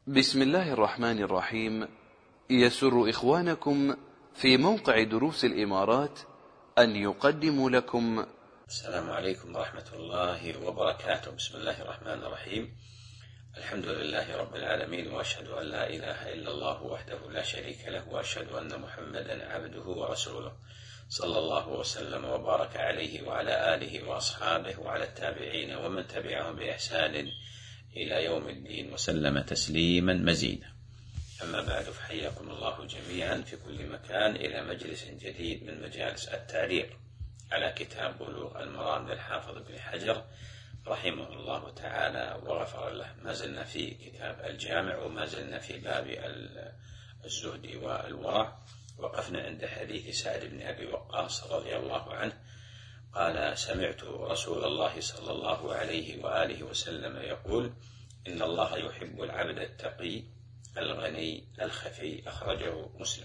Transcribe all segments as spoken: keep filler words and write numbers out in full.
بسم الله الرحمن الرحيم. يسر إخوانكم في موقع دروس الإمارات أن يقدموا لكم السلام عليكم ورحمة الله وبركاته. بسم الله الرحمن الرحيم. الحمد لله رب العالمين، وأشهد أن لا إله إلا الله وحده لا شريك له، وأشهد أن محمدا عبده ورسوله، صلى الله وسلم وبارك عليه وعلى آله وأصحابه وعلى التابعين ومن تبعهم بإحسان إلى يوم الدين وسلم تسليما مزيدا. أما بعد، فحياكم الله جميعا في كل مكان إلى مجلس جديد من مجالس التعليق على كتاب بلوغ المرام للحافظ ابن حجر رحمه الله تعالى وغفر له. ما زلنا في كتاب الجامع، وما زلنا في باب الزهد والورع. وقفنا عند حديث سعد بن أبي وقاص رضي الله عنه قال: سمعت رسول الله صلى الله عليه وآله وسلم يقول: إن الله يحب العبد التقي الغني الخفي. أخرجه مسلم.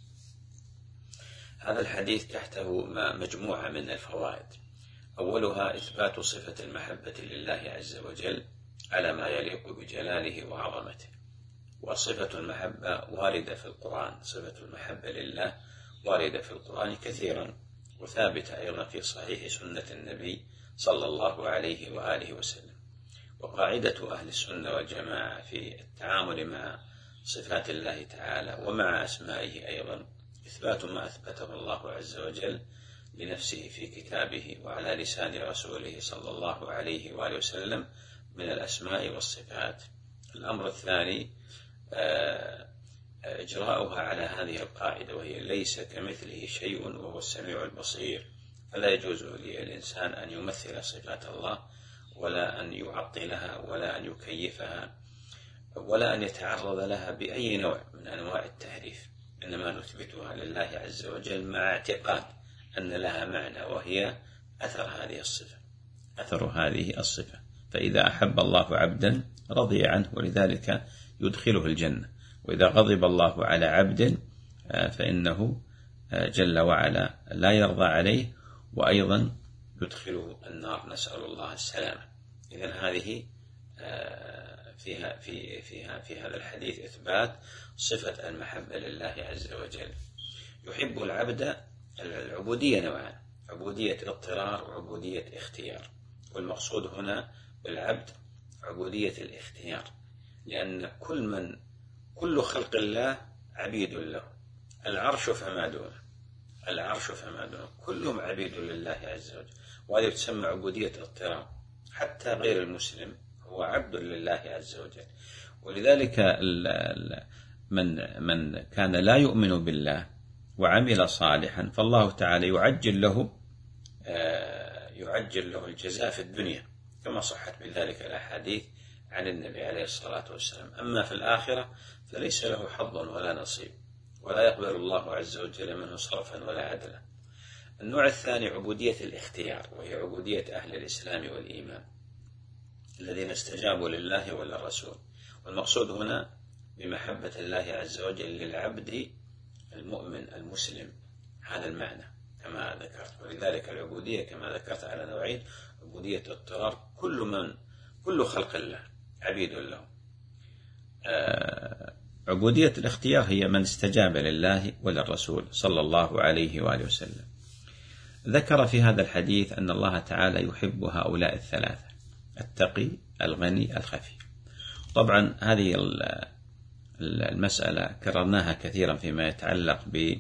هذا الحديث تحته مجموعة من الفوائد. أولها إثبات صفة المحبة لله عز وجل على ما يليق بجلاله وعظمته. وصفة المحبة واردة في القرآن، صفة المحبة لله واردة في القرآن كثيرا، وثابتة أيضا في صحيح سنة النبي صلى الله عليه وآله وسلم. وقاعدة أهل السنة والجماعة في التعامل مع صفات الله تعالى ومع أسمائه أيضا إثبات ما أثبته الله عز وجل لنفسه في كتابه وعلى لسان رسوله صلى الله عليه وآله وسلم من الأسماء والصفات. الأمر الثاني إجراؤها على هذه القاعدة، وهي ليس كمثله شيء وهو السميع البصير. فلا يجوز للإنسان أن يمثل صفات الله، ولا أن يعطلها، ولا أن يكيفها، ولا أن يتعرض لها بأي نوع من أنواع التحريف. إنما نثبتها لله عز وجل مع اعتقاد أن لها معنى، وهي أثر هذه الصفة، أثر هذه الصفة. فإذا أحب الله عبدا رضي عنه، ولذلك يدخله الجنة. وإذا غضب الله على عبد فإنه جل وعلا لا يرضى عليه، وأيضا يدخله النار، نسأل الله السلامة. إذن هذه فيها في فيها في هذا الحديث إثبات صفة المحبة لله عز وجل. يحب العبد. العبودية نوعان: عبودية اضطرار وعبودية اختيار. والمقصود هنا بالعبد عبودية الاختيار، لأن كل من كل خلق الله عبيد له. العرش فما دونه، العرش فما دونه كلهم عبيد لله عز وجل، وهذه تسمى عبودية الاضطرار. حتى غير المسلم هو عبد لله عز وجل. ولذلك من من كان لا يؤمن بالله وعمل صالحا فالله تعالى يعجل له يعجل له الجزاء في الدنيا، كما صحت بذلك الأحاديث عن النبي عليه الصلاة والسلام. أما في الآخرة فليس له حظ ولا نصيب، ولا يقبل الله عز وجل منه صرفا ولا عدلا. النوع الثاني عبودية الاختيار، وهي عبودية أهل الإسلام والإيمان الذين استجابوا لله وللرسول. والمقصود هنا بمحبة الله عز وجل للعبد المؤمن المسلم، هذا المعنى كما ذكرت. ولذلك العبودية كما ذكرت على نوعين: عبودية اضطرار، كل من كل خلق الله عبيد له. آه عبودية الاختيار هي من استجاب لله وللرسول صلى الله عليه وآله وسلم. ذكر في هذا الحديث أن الله تعالى يحب هؤلاء الثلاثة: التقي الغني الخفي. طبعا هذه المسألة كررناها كثيرا فيما يتعلق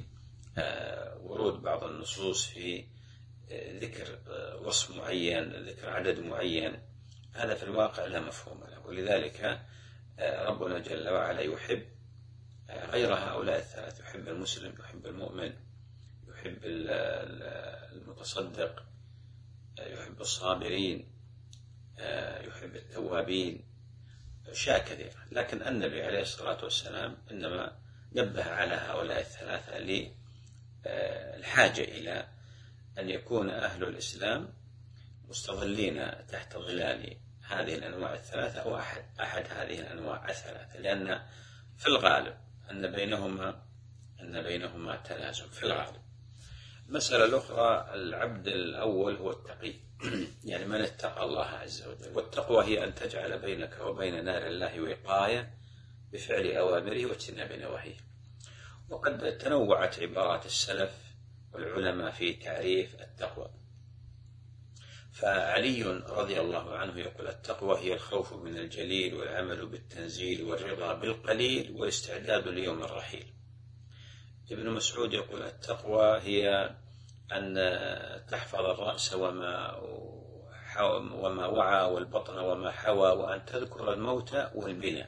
بورود بعض النصوص في ذكر وصف معين، ذكر عدد معين. هذا في الواقع لا مفهوم له، ولذلك ربنا جل وعلا يحب غير هؤلاء الثلاث: يحب المسلم، يحب المؤمن، يحب المتصدق، يحب الصابرين، يحب التوابين، أشياء كثيرة. لكن النبي عليه الصلاة والسلام إنما نبه على هؤلاء الثلاثة للحاجة إلى أن يكون أهل الإسلام مستظلين تحت ظلال هذه الأنواع الثلاثة أو أحد أحد هذه الأنواع الثلاثة، لأن في الغالب أن بينهما أن بينهما تلازم في الغالب. المسألة الأخرى: العبد الأول هو التقي، يعني من اتقى الله عز وجل. والتقوى هي أن تجعل بينك وبين نار الله وقاية بفعل أوامره واجتناب نواهيه. وقد تنوعت عبارات السلف والعلماء في تعريف التقوى. فعلي رضي الله عنه يقول: التقوى هي الخوف من الجليل والعمل بالتنزيل والرضا بالقليل والاستعداد ليوم الرحيل. ابن مسعود يقول: التقوى هي أن تحفظ الرأس وما وما وعى والبطن وما حوى وأن تذكر الموت والبناء.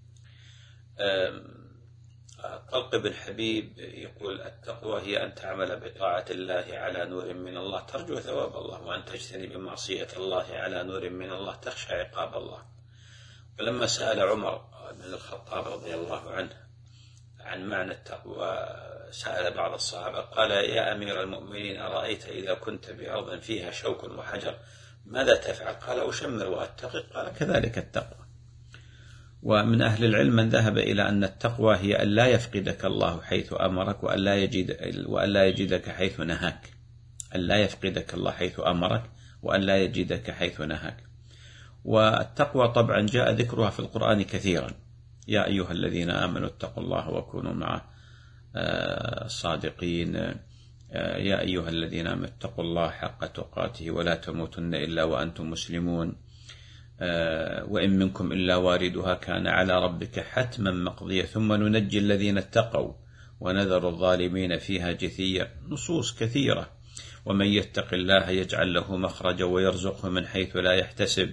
طلق بن حبيب يقول: التقوى هي أن تعمل بطاعة الله على نور من الله ترجو ثواب الله، وأن تجتنب معصية الله على نور من الله تخشى عقاب الله. ولما سأل عمر بن الخطاب رضي الله عنه عن معنى التقوى سأل بعض الصحابة قال: يا أمير المؤمنين، أرأيت إذا كنت بأرض فيها شوك وحجر ماذا تفعل؟ قال: أشمر وأتقي. قال: كذلك التقوى. ومن أهل العلم من ذهب إلى أن التقوى هي أن لا يفقدك الله حيث أمرك وأن لا يجد وأن لا يجدك حيث نهاك. أن لا يفقدك الله حيث أمرك وأن لا يجدك حيث نهاك. والتقوى طبعا جاء ذكرها في القرآن كثيرا: يا أيها الذين آمنوا اتقوا الله وكونوا مع الصادقين، يا أيها الذين آمنوا اتقوا الله حق تقاته ولا تموتن إلا وأنتم مسلمون، وإن منكم إلا واردها كان على ربك حتما مقضيا ثم ننجي الذين اتقوا ونذر الظالمين فيها جثيا. نصوص كثيرة. ومن يتق الله يجعل له مخرجا ويرزقه من حيث لا يحتسب.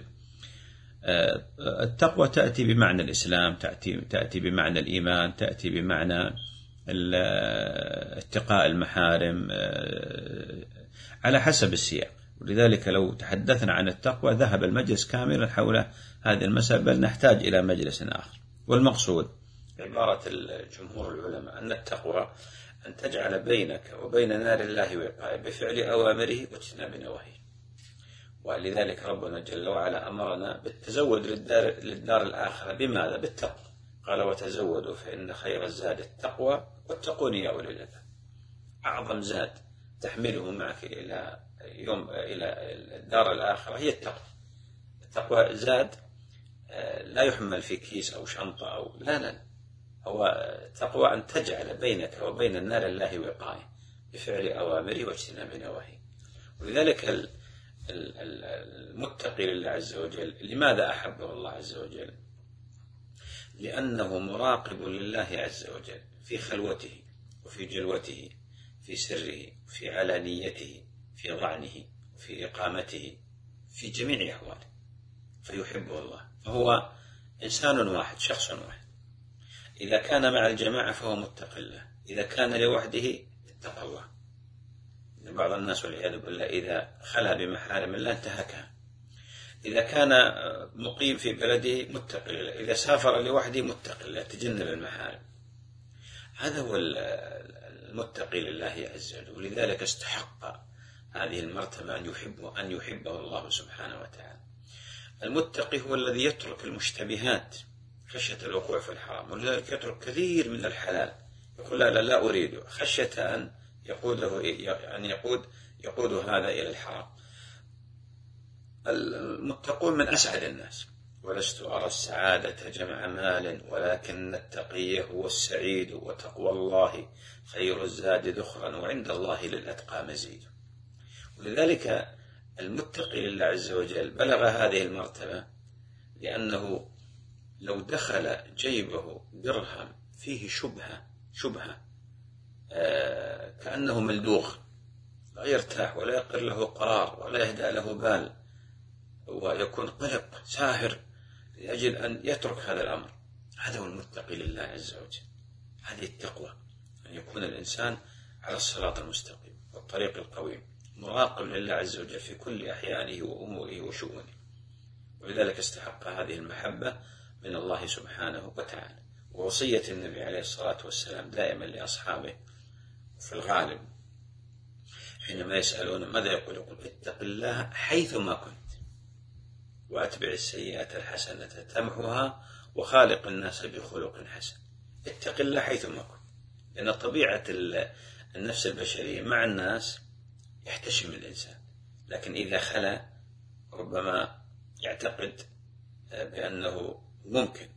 التقوى تأتي بمعنى الإسلام، تأتي, تأتي بمعنى الإيمان، تأتي بمعنى اتقاء المحارم على حسب السياق. ولذلك لو تحدثنا عن التقوى ذهب المجلس كاملا حول هذه المسألة، بل نحتاج إلى مجلس آخر. والمقصود عبارة الجمهور العلماء أن التقوى أن تجعل بينك وبين نار الله وقاية بفعل أوامره واجتناب نواهيه. ولذلك ربنا جل وعلا أمرنا بالتزود للدار, للدار الآخرة. بماذا؟ بالتقوى. قال: وتزودوا فإن خير الزاد التقوى واتقون يا أولي الألباب. أعظم زاد تحمله معك إلى يوم إلى الدار الآخرة هي التقوى. التقوى زاد لا يحمل في كيس أو شنطة أو لا لا هو تقوى أن تجعل بينك وبين النار الله وقاية بفعل أوامره واجتناب نواهيه. ولذلك المتقي لله عز وجل لماذا أحبه الله عز وجل؟ لأنه مراقب لله عز وجل في خلوته وفي جلوته، في سره، في علانيته، في ضعنه، في إقامته، في جميع أحواله، فيحبه الله. فهو إنسان واحد، شخص واحد. إذا كان مع الجماعة فهو متقي الله، إذا كان لوحده اتقى الله. بعض الناس والعياذ بالله إذا خلا بمحارم الله انتهكها. إذا كان مقيم في بلده متقي الله، إذا سافر لوحده متقي الله، تجنب المحارم. هذا هو المتقي لله عز وجل. ولذلك استحق هذه المرتبة أن يحبه أن يحبه الله سبحانه وتعالى. المتقي هو الذي يترك المشتبهات خشية الوقوع في الحرام، ولذلك يترك كثير من الحلال، يقول لا لا, لا أريد، خشية أن يقوده أن يقود يقود هذا إلى الحرام. المتقون من أسعد الناس. ولست أرى السعادة جمع مال ولكن التقي هو السعيد، وتقوى الله خير الزاد ذخرا وعند الله للأتقى مزيد. ولذلك المتقي لله عز وجل بلغ هذه المرتبة لأنه لو دخل جيبه درهم فيه شبهة شبهة آه كأنه ملدوغ، لا يرتاح ولا يقر له قرار ولا يهدأ له بال، ويكون قلق ساهر لأجل أن يترك هذا الأمر. هذا هو المتقي لله عز وجل. هذه التقوى، أن يكون الإنسان على الصراط المستقيم والطريق القويم، مراقب لله عز وجل في كل أحيانه وأموره وشؤونه. ولذلك استحق هذه المحبة من الله سبحانه وتعالى. ووصية النبي عليه الصلاة والسلام دائما لأصحابه في الغالب حينما يسألون ماذا يقول؟ يقول اتق الله حيثما كنت وأتبع السيئة الحسنة تمحها وخالق الناس بخلق حسن. اتق الله حيثما كنت، لأن طبيعة النفس البشرية مع الناس يحتشم الإنسان، لكن إذا خلا ربما يعتقد بأنه ممكن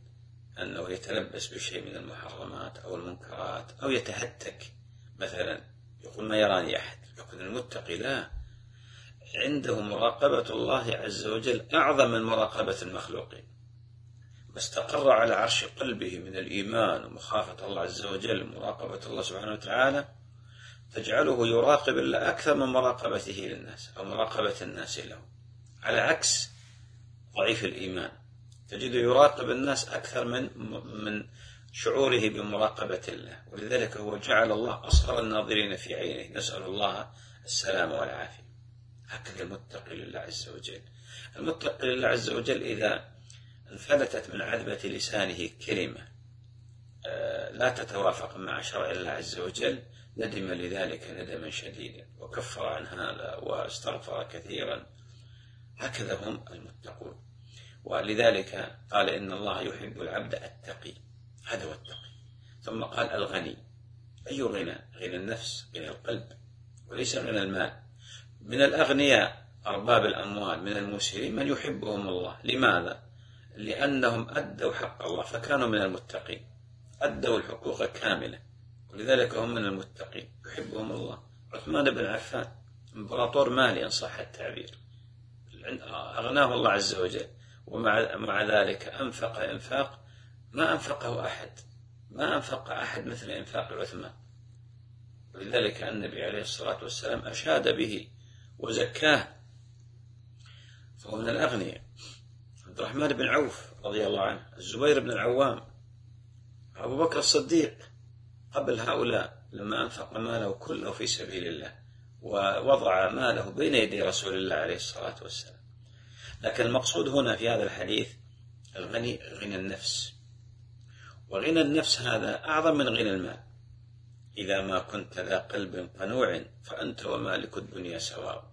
أنه يتلبس بشيء من المحرمات أو المنكرات أو يتهتك مثلا، يقول ما يراني أحد. يقول المتقي لا، عنده مراقبة الله عز وجل أعظم من مراقبة المخلوقين، ما استقر على عرش قلبه من الإيمان ومخافة الله عز وجل، مراقبة الله سبحانه وتعالى تجعله يراقب الله أكثر من مراقبته للناس أو مراقبة الناس له، على عكس ضعيف الإيمان تجده يراقب الناس أكثر من من شعوره بمراقبة الله. ولذلك هو جعل الله أصغر الناظرين في عينه، نسأل الله السلام والعافية. هكذا المتقي لله عز وجل. المتقي لله عز وجل إذا انفلتت من عذبة لسانه كلمة لا تتوافق مع شرع الله عز وجل ندم لذلك ندما شديدا وكفر عن هذا واستغفر كثيرا. هكذا هم المتقون. ولذلك قال إن الله يحب العبد التقي، هذا هو التقي. ثم قال الغني. أي غنى؟ غنى النفس، غنى القلب، وليس غنى المال. من الأغنياء أرباب الأموال من المسيرين من يحبهم الله. لماذا؟ لأنهم أدوا حق الله فكانوا من المتقين، أدوا الحقوق كاملة، ولذلك هم من المتقين يحبهم الله. عثمان بن عفان إمبراطور مالي إن صح التعبير، أغناه الله عز وجل، ومع ذلك أنفق إنفاق ما أنفقه أحد، ما أنفق أحد مثل إنفاق عثمان. ولذلك النبي عليه الصلاة والسلام أشاد به وزكاه، فهو من الأغنياء. عبد الرحمن بن عوف رضي الله عنه، الزبير بن العوام، أبو بكر الصديق قبل هؤلاء لما أنفق ماله كله في سبيل الله ووضع ماله بين يدي رسول الله عليه الصلاة والسلام. لكن المقصود هنا في هذا الحديث الغني غنى النفس، وغنى النفس هذا أعظم من غنى المال. إذا ما كنت ذا قلب قنوع فأنت ومالك الدنيا سواء.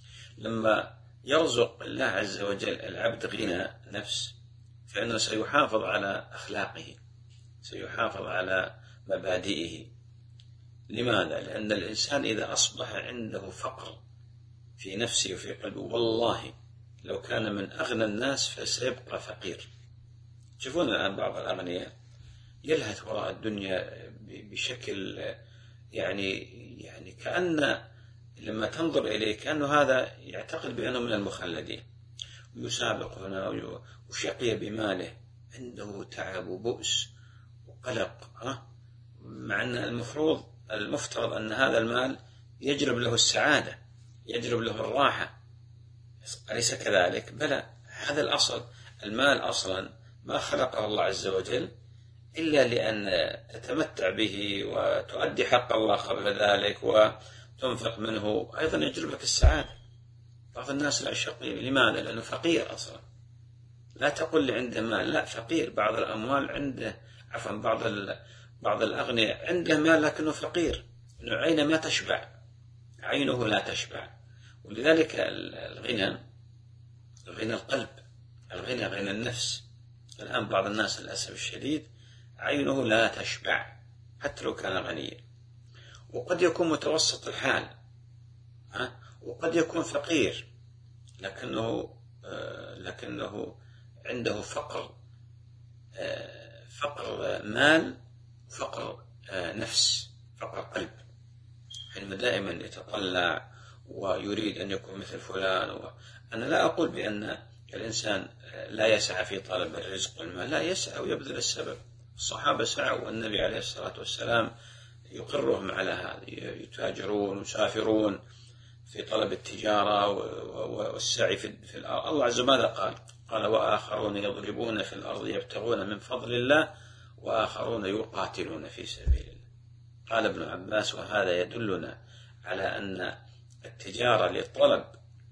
لما يرزق الله عز وجل العبد غنى نفس فإنه سيحافظ على أخلاقه، سيحافظ على مبادئه. لماذا؟ لأن الإنسان إذا أصبح عنده فقر في نفسه وفي قلبه، والله لو كان من أغنى الناس فسيبقى فقير. تشوفون الآن بعض الأغنياء يلهث وراء الدنيا بشكل يعني يعني كأن لما تنظر إليه كأنه هذا يعتقد بأنه من المخلدين، ويسابق هنا وشقي بماله، عنده تعب وبؤس وقلق، ها؟ مع أن المفروض المفترض أن هذا المال يجلب له السعادة، يجلب له الراحة، أليس كذلك؟ بلى، هذا الأصل. المال أصلا ما خلقه الله عز وجل إلا لأن تتمتع به وتؤدي حق الله قبل ذلك وتنفق منه، أيضا يجلب لك السعادة. بعض الناس لا شقي، لماذا؟ لأنه فقير أصلا. لا تقل لي عنده مال، لا، فقير. بعض الأموال عنده، عفوا بعض بعض الأغنياء عنده مال لكنه فقير، إنه عينه ما تشبع، عينه لا تشبع. ولذلك الغنى غنى القلب، الغنى غنى النفس. الآن بعض الناس للأسف الشديد عينه لا تشبع حتى لو كان غنيا، وقد يكون متوسط الحال، ها؟ وقد يكون فقير لكنه آه لكنه عنده فقر، آه فقر مال، فقر آه نفس، فقر قلب. حينما دائما يتطلع ويريد أن يكون مثل فلان. و... أنا لا أقول بأن الإنسان لا يسعى في طلب الرزق والمال، لا، يسعى ويبذل السبب. الصحابة سعوا والنبي عليه الصلاة والسلام يقرهم على هذا، يتاجرون ويسافرون في طلب التجارة والسعي في الأرض. الله عز وجل ماذا قال؟ قال وآخرون يضربون في الأرض يبتغون من فضل الله وآخرون يقاتلون في سبيل الله. قال ابن عباس وهذا يدلنا على أن التجارة لطلب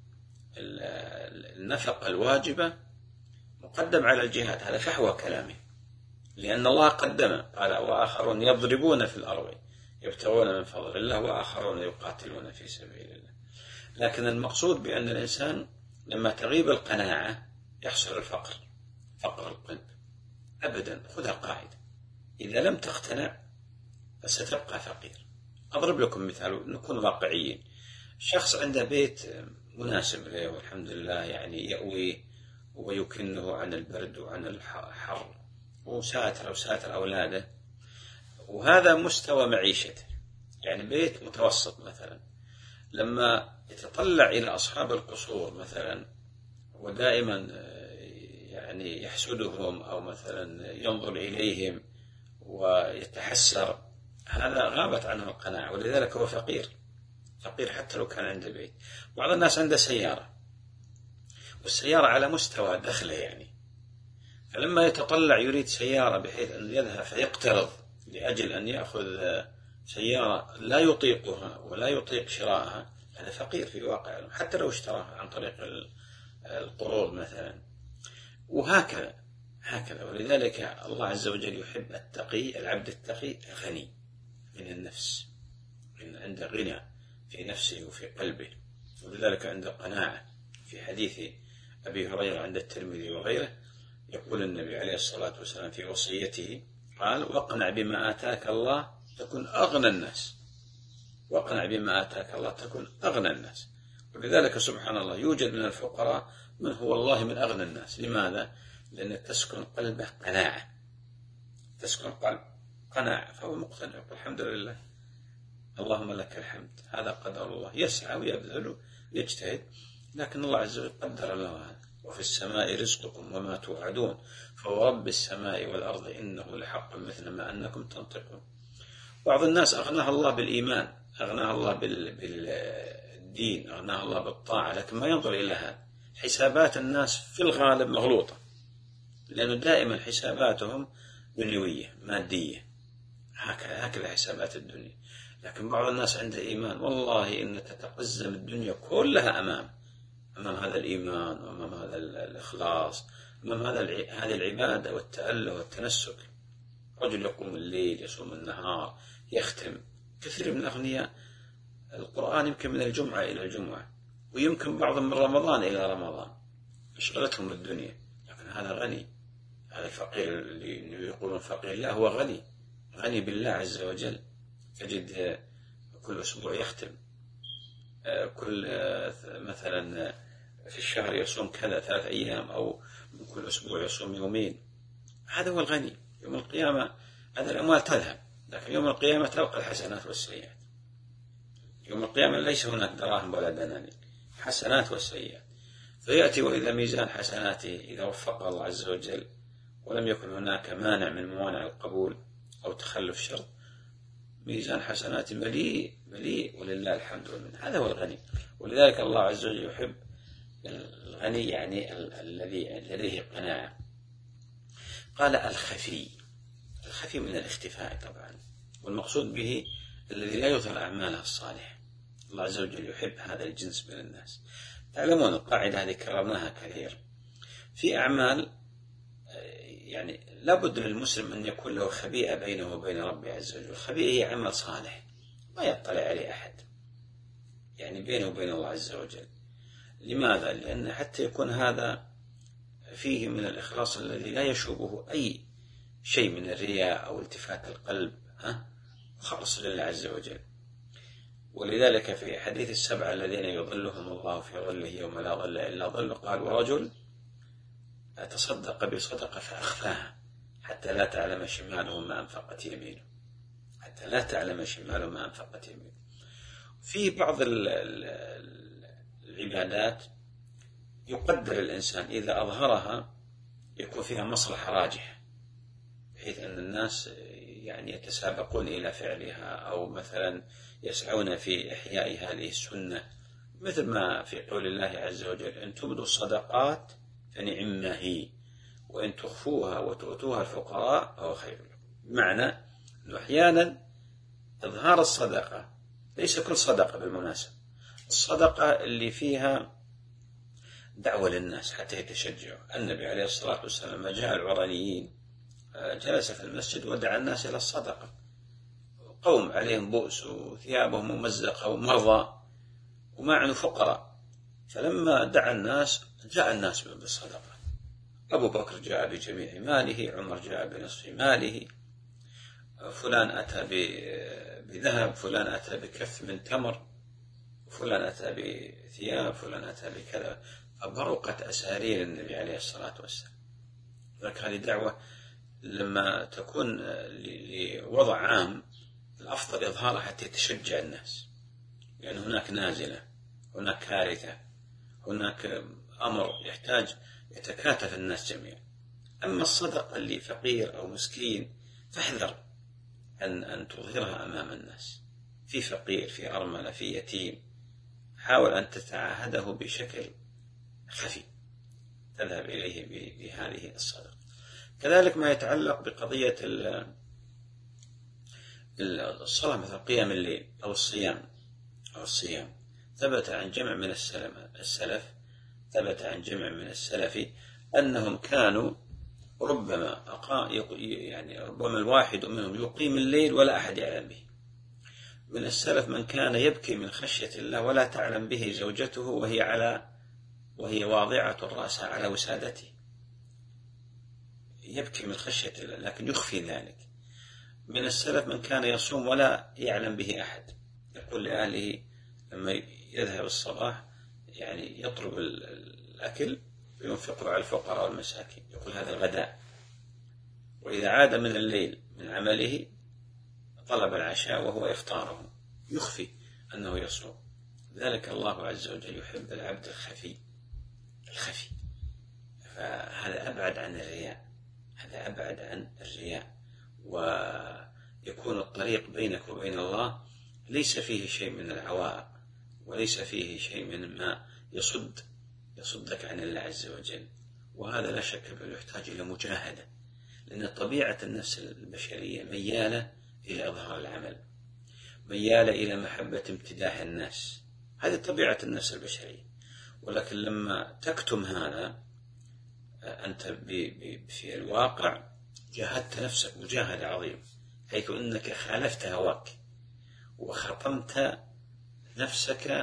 النفقة الواجبة مقدم على الجهاد. هذا فحوى كلامه، لأن الله قدمه، قال وآخرون يضربون في الأرض يبتغون من فضل الله وآخرون يقاتلون في سبيل الله. لكن المقصود بأن الإنسان لما تغيب القناعة يحصل الفقر، فقر القلب. أبدا، خذها قاعدة، إذا لم تقتنع فستبقى فقير. أضرب لكم مثال نكون واقعيين. شخص عنده بيت مناسب له والحمد لله، يعني يأوي ويكنه عن البرد وعن الحر وساتر وساتر أولاده، وهذا مستوى معيشته، يعني بيت متوسط مثلا. لما يتطلع إلى أصحاب القصور مثلا ودائما يعني يحسدهم أو مثلا ينظر إليهم ويتحسر، هذا غابت عنه القناعة، ولذلك هو فقير فقير حتى لو كان عنده بيت. بعض الناس عنده سيارة، والسيارة على مستوى دخله يعني، فلما يتطلع يريد سيارة بحيث أن يذهب فيقترض لأجل أن يأخذ سيارة لا يطيقها ولا يطيق شراءها، هذا فقير في واقع، حتى لو اشتراها عن طريق القروض مثلا. وهكذا هكذا ولذلك الله عز وجل يحب التقي، العبد التقي غني من النفس، من عنده غنى في نفسه وفي قلبه، ولذلك عنده قناعة. في حديث أبي هريرة عند الترمذي وغيره يقول النبي عليه الصلاة والسلام في وصيته قال: واقنع بما آتاك الله تكن أغنى الناس. واقنع بما آتاك الله تكن أغنى الناس. ولذلك سبحان الله يوجد من الفقراء من هو الله من أغنى الناس. لماذا؟ لأن تسكن قلبه قناعة، تسكن قلب قناعة، فهو مقتنع الحمد لله، اللهم لك الحمد، هذا قدر الله، يسعى ويبذل ويجتهد، لكن الله عز وجل قدر له هذا. وفي السماء رزقكم وما توعدون فهو رب السماء والأرض إنه لحق مثل ما أنكم تنطقون. بعض الناس أغناه الله بالإيمان، أغناه الله بالدين، أغناه الله بالطاعة، لكن ما ينظر إلى هذا. حسابات الناس في الغالب مغلوطة، لأنه دائما حساباتهم دنيوية مادية، هكذا هكذا حسابات الدنيا. لكن بعض الناس عنده إيمان، والله إن تتقزم الدنيا كلها أمام أمام هذا الإيمان وأمام هذا الإخلاص، أمام هذا هذه العبادة والتأله والتنسك. رجل يقوم الليل يصوم النهار يختم. كثير من الأغنياء القرآن يمكن من الجمعة إلى الجمعة، ويمكن بعضهم من رمضان إلى رمضان، اشغلتهم الدنيا. لكن هذا غني، هذا الفقير اللي يقولون فقير، لا هو غني، غني بالله عز وجل. تجد كل أسبوع يختم، كل مثلا في الشهر يصوم كذا ثلاث أيام، أو من كل أسبوع يصوم يومين. هذا هو الغني. يوم القيامة هذه الأموال تذهب، لكن يوم القيامة تبقى الحسنات والسيئات. يوم القيامة ليس هناك دراهم ولا دنانير، حسنات والسيئات. فيأتي وإذا ميزان حسناته إذا وفق الله عز وجل ولم يكن هناك مانع من موانع القبول أو تخلف شرط، ميزان حسنات مليء مليء ولله الحمد والمنة. هذا هو الغني. ولذلك الله عز وجل يحب الغني، يعني الذي لديه قناعة. قال الخفي. الخفي من الاختفاء طبعا، والمقصود به الذي لا يظهر أعماله الصالحة. الله عز وجل يحب هذا الجنس من الناس. تعلمون القاعدة هذه كررناها كثير. في أعمال يعني لابد للمسلم أن يكون له خبيئة بينه وبين ربه عز وجل. الخبيئة هي عمل صالح ما يطلع عليه أحد، يعني بينه وبين الله عز وجل. لماذا؟ لأن حتى يكون هذا فيه من الإخلاص الذي لا يشوبه أي شيء من الرياء أو التفات القلب، ها خالص لله عز وجل. ولذلك في حديث السبعة الذين يظلهم الله في ظله يوم لا ظل إلا ظله، قال: ورجل تصدق بصدقة فأخفاها حتى لا تعلم شماله ما أنفقت يمينه، حتى لا تعلم شماله ما أنفقت يمينه. في بعض العبادات يقدر الإنسان إذا أظهرها يكون فيها مصلحة راجحة، بحيث أن الناس يعني يتسابقون إلى فعلها، أو مثلا يسعون في إحياء هذه السنة، مثل ما في قول الله عز وجل: إن تبدوا الصدقات فنعما هي وإن تخفوها وتؤتوها الفقراء فهو خير لكم. بمعنى أنه أحيانا إظهار الصدقة، ليس كل صدقة بالمناسبة، الصدقة اللي فيها دعوة للناس حتى يتشجعوا. النبي عليه الصلاة والسلام لما جاء العرانيين جلس في المسجد ودعا الناس إلى الصدقة، قوم عليهم بؤس وثيابهم ممزقة ومرضى ومعن فقراء، فلما دعا الناس جاء الناس بالصدقة. أبو بكر جاء بجميع ماله، عمر جاء بنصف ماله، فلان أتى بذهب، فلان أتى بكف من تمر، فلان أتى بثياب، فلان أتى بكذا. فبرقت أسارير النبي عليه الصلاة والسلام. لذلك هذه دعوة لما تكون لوضع عام الأفضل إظهارها حتى يتشجع الناس، لأن يعني هناك نازلة، هناك كارثة، هناك أمر يحتاج يتكاتف الناس جميعا. أما الصدقة اللي فقير أو مسكين فاحذر أن أن تظهرها أمام الناس، في فقير، في أرملة، في يتيم، حاول أن تتعاهده بشكل خفي تذهب إليه بهذه الصدقة. كذلك ما يتعلق بقضية الصلاة مثل قيام الليل أو الصيام أو الصيام ثبت عن جمع من السلف ثبت عن جمع من السلف أنهم كانوا ربما أقا يعني ربما الواحد منهم يقيم الليل ولا أحد يعلم به. من السلف من كان يبكي من خشية الله ولا تعلم به زوجته وهي على وهي واضعة رأسها على وسادته، يبكي من خشية الله لكن يخفي ذلك. من السلف من كان يصوم ولا يعلم به أحد، يقول لأهله لما يذهب الصباح يعني يطلب الأكل وينفقه على الفقراء والمساكين، يقول هذا الغداء، وإذا عاد من الليل من عمله طلب العشاء وهو إفطاره، يخفي أنه يصوم. ذلك الله عز وجل يحب العبد الخفي الخفي فهذا أبعد عن الرياء، هذا أبعد عن الرياء، ويكون الطريق بينك وبين الله ليس فيه شيء من العوائق وليس فيه شيء من ما يصد يصدك عن الله عز وجل. وهذا لا شك أنه يحتاج إلى مجاهدة، لأن طبيعة النفس البشرية ميالة إلى إظهار العمل، ميالة إلى محبة امتداح الناس، هذه طبيعة النفس البشرية. ولكن لما تكتم هذا أنت في الواقع جاهدت نفسك مجاهدة عظيمة، حيث أنك خالفت هواك وختمت نفسك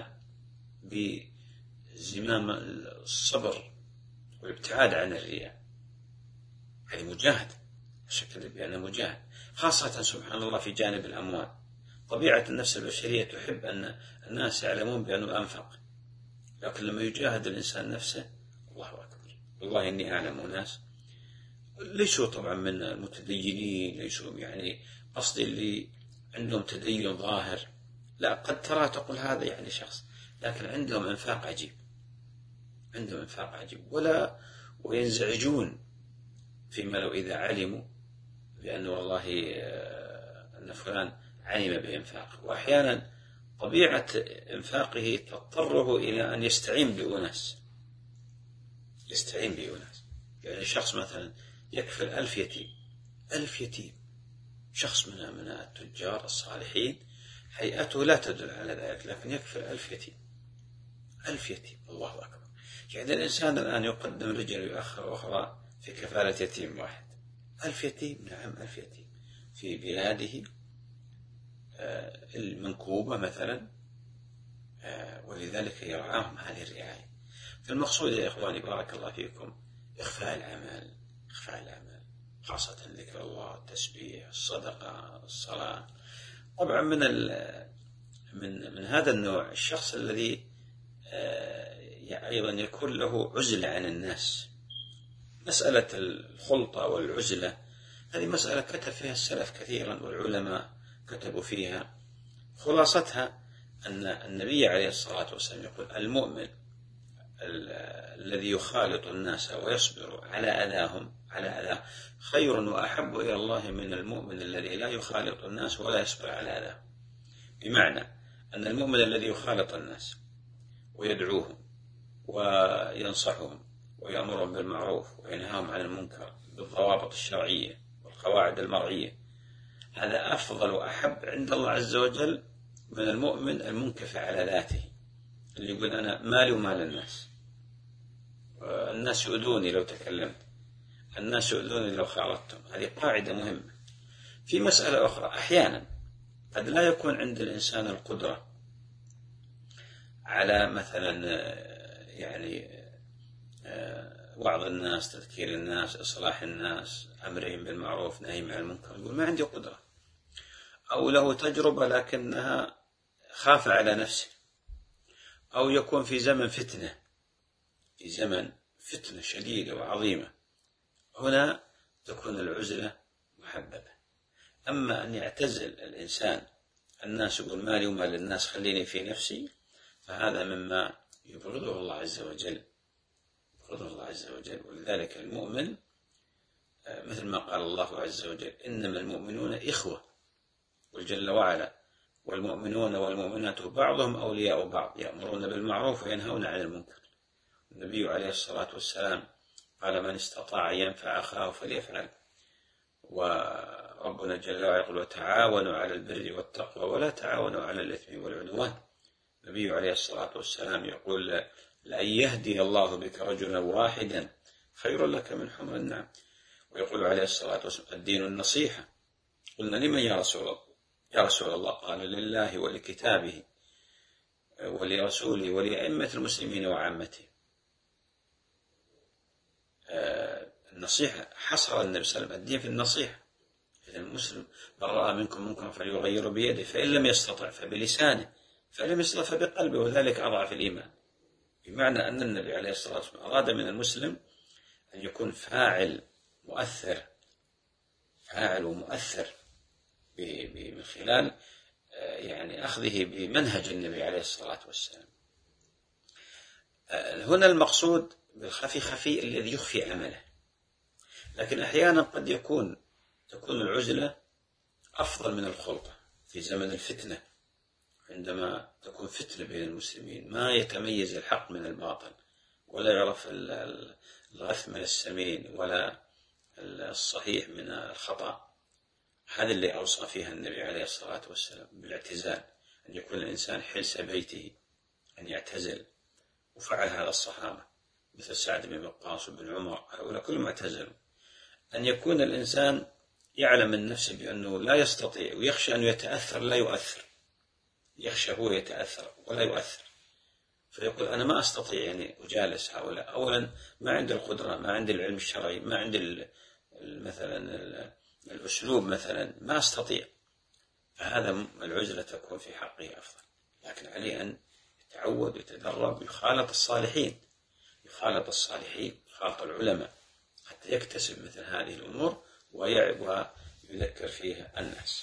بزمام الصبر والابتعاد عن الرياء. هذه مجاهدة، شكل بأنه مجاهد، خاصة سبحان الله في جانب الأموال. طبيعة النفس البشرية تحب أن الناس يعلمون بأنه أنفق، لكن لما يجاهد الإنسان نفسه الله أكبر. والله إني أعلم ناس ليسوا طبعا من المتدينين، ليسوا يعني قصدي اللي عندهم تدين ظاهر، لا قد ترى تقول هذا يعني شخص، لكن عندهم انفاق عجيب، عندهم انفاق عجيب ولا وينزعجون فيما لو إذا علموا بأنه والله أن فلان علم بإنفاق. وأحيانا طبيعة إنفاقه تضطره إلى أن يستعين بأناس يستعين بأناس يعني شخص مثلا يكفل ألف يتيم ألف يتيم شخص من من التجار الصالحين هيئته لا تدل على ذلك، لكن يكفل ألف يتيم ألف يتيم الله أكبر. يعني الإنسان الآن يقدم رجل ويؤخر أخرى في كفالة يتيم واحد. ألف يتيم، نعم ألف يتيم في بلاده المنكوبة مثلا، ولذلك يرعاهم هذه الرعاية. فالمقصود يا إخواني بارك الله فيكم إخفاء العمل، إخفاء العمل خاصة ذكر الله، التسبيح، الصدقة، الصلاة. طبعا من من من هذا النوع الشخص الذي أيضا يكون له عزلة عن الناس. مسألة الخلطة والعزلة هذه مسألة كتب فيها السلف كثيرا والعلماء كتبوا فيها. خلاصتها أن النبي عليه الصلاة والسلام يقول المؤمن الذي يخالط الناس ويصبر على أذاهم على أذاه خير وأحب إلى الله من المؤمن الذي لا يخالط الناس ولا يصبر على أذاه. بمعنى أن المؤمن الذي يخالط الناس ويدعوهم وينصحهم ويأمرهم بالمعروف وينهاهم عن المنكر بالضوابط الشرعية والقواعد المرعية، هذا أفضل وأحب عند الله عز وجل من المؤمن المنكفى على ذاته اللي يقول أنا مالي ومال الناس، الناس يؤذوني لو تكلمت، الناس يؤذوني لو خالطتهم. هذه قاعدة مهمة. في مسألة أخرى، أحيانا قد لا يكون عند الإنسان القدرة على مثلا يعني وعظ الناس، تذكير الناس، إصلاح الناس، أمرهم بالمعروف، نهيهم عن المنكر، يقول ما عندي قدرة، أو له تجربة لكنها خاف على نفسه، أو يكون في زمن فتنة في زمن فتنة شديدة وعظيمة، هنا تكون العزلة محببة. أما أن يعتزل الإنسان الناس يقول مالي ومال الناس خليني في نفسي، فهذا مما يبغضه الله عز وجل، يبغضه الله عز وجل. ولذلك المؤمن مثل ما قال الله عز وجل إنما المؤمنون إخوة، والجل وعلا والمؤمنون والمؤمنات بعضهم أولياء بعض يأمرون بالمعروف وينهون عن المنكر. النبي عليه الصلاة والسلام قال من استطاع ينفع أخاه فليفعل. وربنا جل وعلا يقول وتعاونوا على البر والتقوى ولا تعاونوا على الإثم والعدوان. النبي عليه الصلاة والسلام يقول لأن يهدي الله بك رجلا واحدا خير لك من حمر النعم. ويقول عليه الصلاة والسلام الدين النصيحة. قلنا لمن يا رسول الله؟ يا رسول الله قال لله ولكتابه ولرسوله ولأئمة المسلمين وعامته. النصيحة حصر النبي صلى الله عليه وسلم الدين في النصيحة. إذا المسلم من رأى منكم منكرا فليغيره بيده، فإن لم يستطع فبلسانه، فإن لم يستطع فبقلبه، وذلك أضعف الإيمان. بمعنى أن النبي عليه الصلاة والسلام أراد من المسلم أن يكون فاعل مؤثر، فاعل ومؤثر من خلال يعني أخذه بمنهج النبي عليه الصلاة والسلام. هنا المقصود بالخفي خفي الذي يخفي عمله. لكن أحيانا قد يكون تكون العزلة أفضل من الخلطة في زمن الفتنة، عندما تكون فتنة بين المسلمين ما يتميز الحق من الباطل، ولا يعرف الغث من السمين، ولا الصحيح من الخطأ. هذا اللي أوصى فيها النبي عليه الصلاة والسلام بالاعتزال، أن يكون الإنسان حلس بيته، أن يعتزل. وفعل هذا الصحابة مثل سعد بن وقاص وابن عمر، هؤلاء كلهم اعتزلوا. أن يكون الإنسان يعلم من نفسه بأنه لا يستطيع ويخشى أن يتأثر لا يؤثر، يخشى هو يتأثر ولا يؤثر، فيقول أنا ما أستطيع يعني أجالس هؤلاء. أولا ما عندي القدرة، ما عندي العلم الشرعي، ما عندي مثلا الأسلوب مثلا، ما أستطيع. فهذا العزلة تكون في حقه أفضل. لكن عليه أن يتعود ويتدرب، يخالط الصالحين، يخالط الصالحين، يخالط العلماء، حتى يكتسب مثل هذه الأمور ويذكر فيها الناس.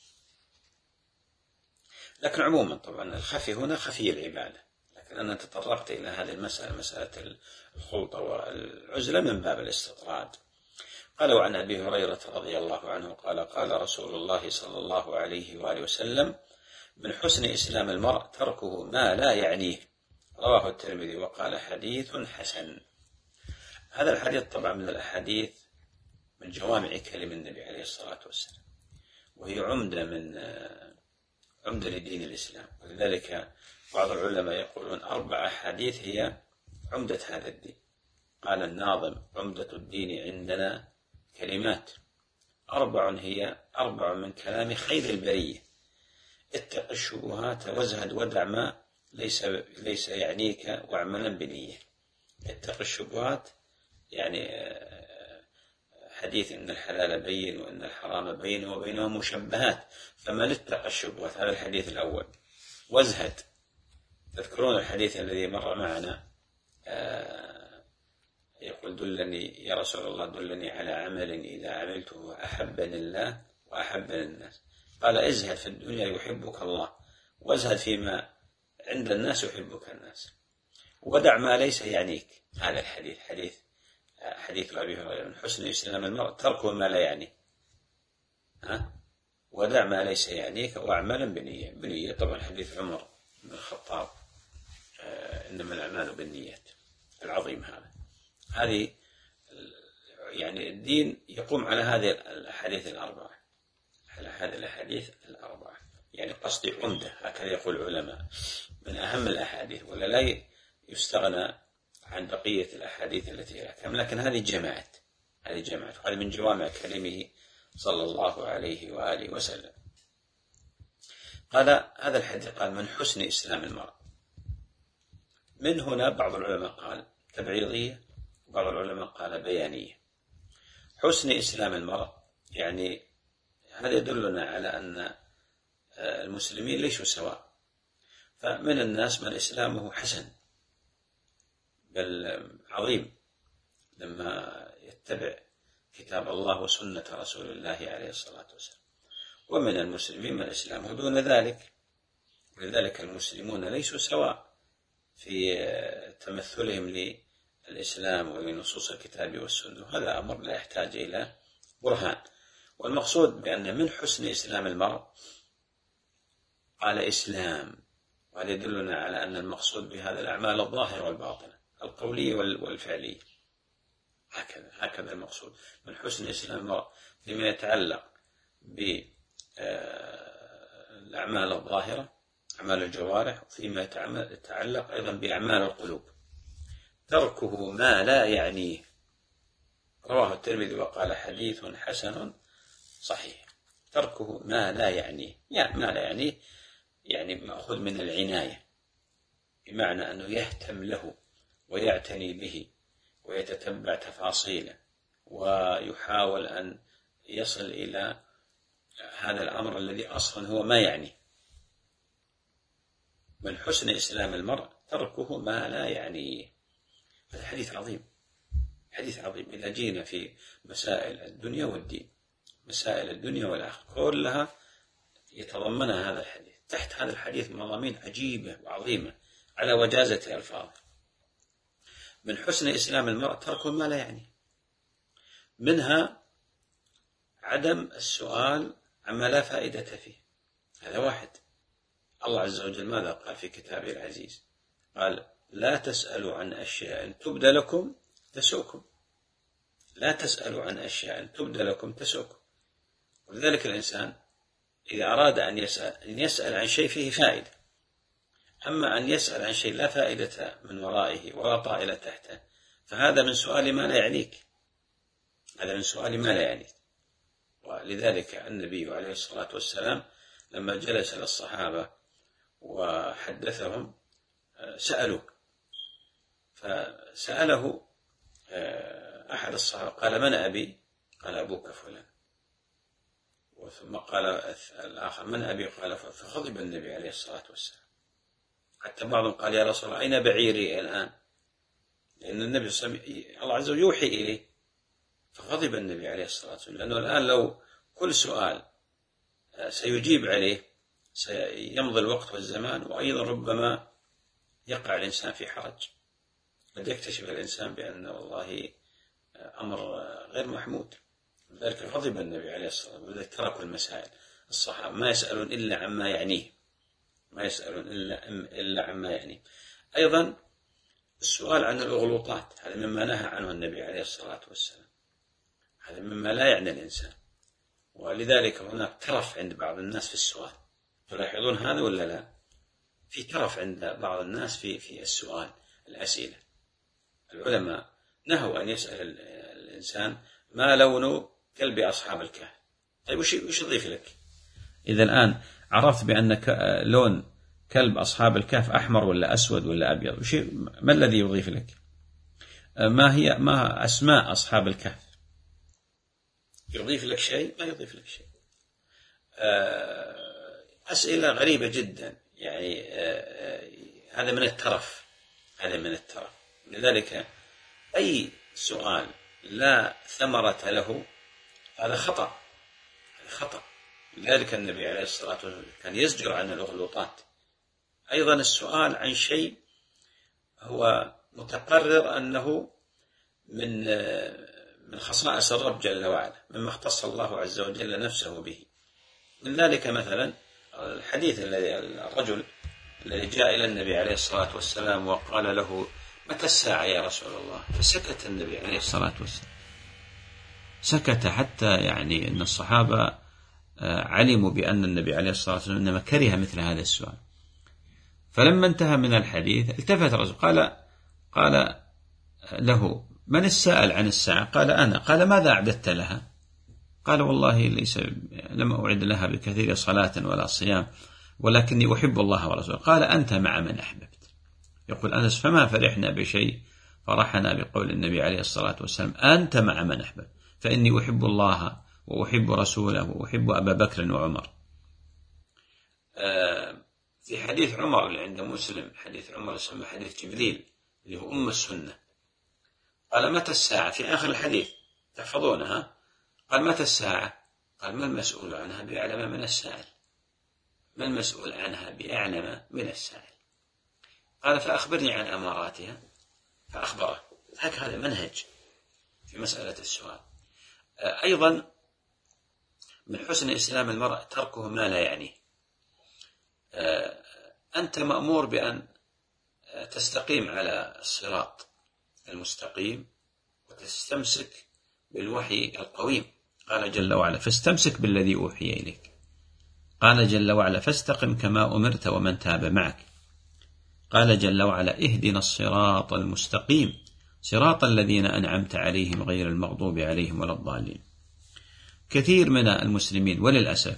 لكن عموما طبعا الخفي هنا خفي العبادة، لكن أنا تطرقت إلى هذه المسألة، مسألة الخلطة والعزلة، من باب الاستطراد. قال وعن أبي هريرة رضي الله عنه قال قال رسول الله صلى الله عليه وآله وسلم من حسن إسلام المرء تركه ما لا يعنيه. رواه الترمذي وقال حديث حسن. هذا الحديث طبعا من الأحاديث من جوامع كلم النبي عليه الصلاة والسلام، وهي عمدة من عمدة لدين الإسلام. ولذلك بعض العلماء يقولون أربع أحاديث هي عمدة هذا الدين. قال الناظم عمدة الدين عندنا كلمات أربع هي أربع من كلام خير البرية. اتق الشبهات وازهد ودع ما ليس ليس يعنيك واعملا بنية. اتق الشبهات يعني حديث إن الحلال بين وإن الحرام بين وبينهم مشبهات، فمن اتق الشبهات، هذا الحديث الأول. وازهد، تذكرون الحديث الذي مر معنا، يقول دلني يا رسول الله دلني على عمل إذا عملته أحبني الله وأحبني الناس. قال ازهد في الدنيا يحبك الله، وازهد فيما عند الناس يحبك الناس، ودع ما ليس يعنيك. هذا الحديث حديث حديث أبي هريرة من حسن إسلام المرء تركه ما لا يعنيه، ها؟ ودع ما ليس يعنيك واعملا بنية. بنية طبعا حديث عمر بن الخطاب إنما الأعمال بالنيات العظيم. هذا هذه يعني الدين يقوم على هذه الأحاديث الأربعة، على هذه الأحاديث الأربعة، يعني قصدي عمدة، هكذا يقول العلماء، من أهم الأحاديث، ولا لا يستغنى عن بقية الأحاديث التي هي كم، لكن هذه جماعات، هذه جماعات، هذه من جوامع كلمه صلى الله عليه وآله وسلم. قال هذا الحديث قال من حسن إسلام المرء. من هنا بعض العلماء قال تبعيضية، وبعض العلماء قال بيانية. حسن إسلام المرء يعني هذا يدلنا على أن المسلمين ليسوا سواء، فمن الناس من إسلامه حسن بل عظيم لما يتبع كتاب الله وسنة رسول الله عليه الصلاة والسلام، ومن المسلمين من الإسلام دون ذلك. ولذلك المسلمون ليسوا سواء في تمثلهم للإسلام ولنصوص الكتاب والسنة، هذا أمر لا يحتاج إلى برهان. والمقصود بأن من حسن إسلام المرء قال إسلام، وهذا يدلنا على أن المقصود بهذا الأعمال الظاهرة والباطنة القولية والفعلية، هكذا هكذا المقصود من حسن إسلام المرء فيما يتعلق بالأعمال الظاهرة أعمال الجوارح، وفيما يتعلق أيضا بأعمال القلوب تركه ما لا يعنيه. رواه الترمذي وقال حديث حسن صحيح. تركه ما لا يعنيه، يعني ما لا يعنيه يعني مأخوذ من العناية، بمعنى أنه يهتم له ويعتني به ويتتبع تفاصيله ويحاول أن يصل إلى هذا الأمر الذي أصلا هو ما يعني. من حسن إسلام المرء تركه ما لا يعنيه. هذا حديث عظيم، حديث عظيم. إذا جينا في مسائل الدنيا والدين، مسائل الدنيا والآخرة كلها يتضمنها هذا الحديث. تحت هذا الحديث مضامين عجيبة وعظيمة على وجازة ألفاظه. من حسن إسلام المرء تركه ما لا يعني، منها عدم السؤال عما لا فائدة فيه. هذا واحد. الله عز وجل ماذا قال في كتابه العزيز؟ قال لا تسألوا عن أشياء تبد لكم تسؤكم. لا تسألوا عن أشياء تبد لكم تسؤكم. ولذلك الإنسان إذا أراد أن يسأل, أن يسأل عن شيء فيه فائدة، أما أن يسأل عن شيء لا فائدة من ورائه ولا طائلة تحته فهذا من سؤال ما لا يعنيك، هذا من سؤال ما لا يعنيك. ولذلك النبي عليه الصلاة والسلام لما جلس للصحابة وحدثهم سألوا، فسأله أحد الصحابة قال من أبي؟ قال أبوك فلان. وثم قال الآخر من أبي؟ قال فغضب النبي عليه الصلاة والسلام، حتى بعضهم قال يا رسول الله أين بعيري الآن؟ لأن النبي صلى الله عليه وسلم الله عز وجل يوحي إليه، فغضب النبي عليه الصلاة والسلام، لأنه الآن لو كل سؤال سيجيب عليه سيمضي الوقت والزمان، وأيضا ربما يقع الإنسان في حرج، قد يكتشف الإنسان بأن والله أمر غير محمود. لذلك غضب النبي عليه الصلاة والسلام، ولذلك تركوا المسائل. الصحابة ما يسألون إلا عما يعنيه، ما يسألون إلا, إلا عما يعنيه. أيضا السؤال عن الأغلوطات هذا مما نهى عنه النبي عليه الصلاة والسلام، هذا مما لا يعني الإنسان. ولذلك هناك ترف عند بعض الناس في السؤال، تلاحظون هذا ولا لا؟ في ترف عند بعض الناس في في السؤال، الأسئلة. العلماء نهوا أن يسأل الإنسان ما لون كلب أصحاب الكهف. طيب وش وش يضيف لك؟ إذا الآن عرفت بأن لون كلب أصحاب الكهف أحمر ولا أسود ولا أبيض، وش ما الذي يضيف لك؟ ما هي ما أسماء أصحاب الكهف؟ يضيف لك شيء؟ ما يضيف لك شيء. أسئلة غريبة جدا، يعني هذا من الترف، هذا من الترف. لذلك أي سؤال لا ثمرة له هذا خطأ، هذا خطأ. لذلك النبي عليه الصلاة والسلام كان يزجر عن الأغلوطات. أيضا السؤال عن شيء هو متقرر أنه من من خصائص الرب جل وعلا، مما اختص الله عز وجل نفسه به. من ذلك مثلا الحديث الذي الرجل الذي جاء إلى النبي عليه الصلاة والسلام وقال له متى الساعة يا رسول الله؟ فسكت النبي عليه الصلاة والسلام، سكت حتى يعني أن الصحابة علموا بأن النبي عليه الصلاة والسلام إنما كره مثل هذا السؤال. فلما انتهى من الحديث التفت الرسول قال قال له من السائل عن الساعة؟ قال أنا. قال ماذا أعددت لها؟ قال والله ليس لم أعد لها بكثير صلاة ولا صيام، ولكني أحب الله ورسوله. قال أنت مع من أحببت. يقول أنس فما فرحنا بشيء فرحنا بقول النبي عليه الصلاة والسلام أنت مع من أحببت، فإني أحب الله وأحب رسوله وأحب أبا بكر وعمر. في حديث عمر اللي عند مسلم، حديث عمر اسمه حديث جبريل اللي هو أم السنة، قال متى الساعة في آخر الحديث؟ تحفظونها. قال متى الساعة؟ قال ما المسؤول عنها بأعلم من السائل، ما المسؤول عنها بأعلم من السائل. قال فأخبرني عن أماراتها، فأخبره. هكذا منهج في مسألة السؤال. أيضا من حسن إسلام المرء تركه ما لا يعنيه. أنت مأمور بأن تستقيم على الصراط المستقيم وتستمسك بالوحي القويم. قال جل وعلا فاستمسك بالذي أوحي إليك. قال جل وعلا فاستقم كما أمرت ومن تاب معك. قال جل وعلا اهدنا الصراط المستقيم صراط الذين أنعمت عليهم غير المغضوب عليهم ولا الضالين. كثير من المسلمين وللأسف،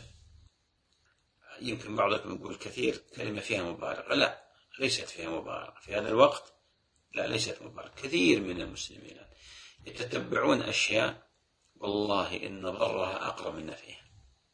يمكن بعضكم يقول كثير كلمة فيها مبالغة، لا ليست فيها مبالغة في هذا الوقت، لا ليست مبالغة. كثير من المسلمين يتتبعون أشياء والله إن ضرها أقرب من نفعها،